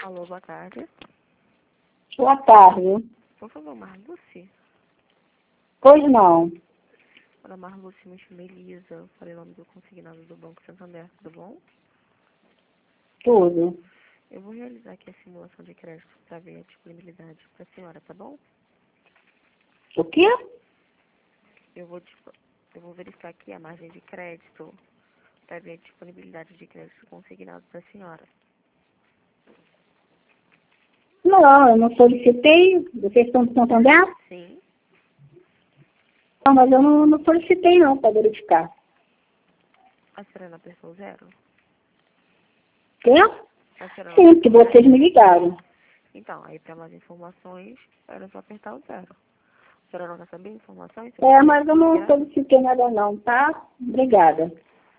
Alô, boa tarde. Boa tarde. Por favor, Marluce. Pois não. Olá, Marluce, me chamei Lisa. Falei o nome do consignado do Banco Santander, tudo bom? Tudo. Eu vou realizar aqui a simulação de crédito para ver a disponibilidade para a senhora, tá bom? O quê? Eu vou verificar aqui a margem de crédito para ver a disponibilidade de crédito consignado para a senhora. Não, eu não solicitei. Vocês estão de Santander? Sim. Não, mas eu não solicitei não para verificar. A senhora não apertou zero? Quê? A senhora não Sim, apertou que zero? vocês me ligaram. Então, aí para mais informações, era só apertar o zero. A senhora não quer saber informações? Mas eu não solicitei nada não, tá? Obrigada.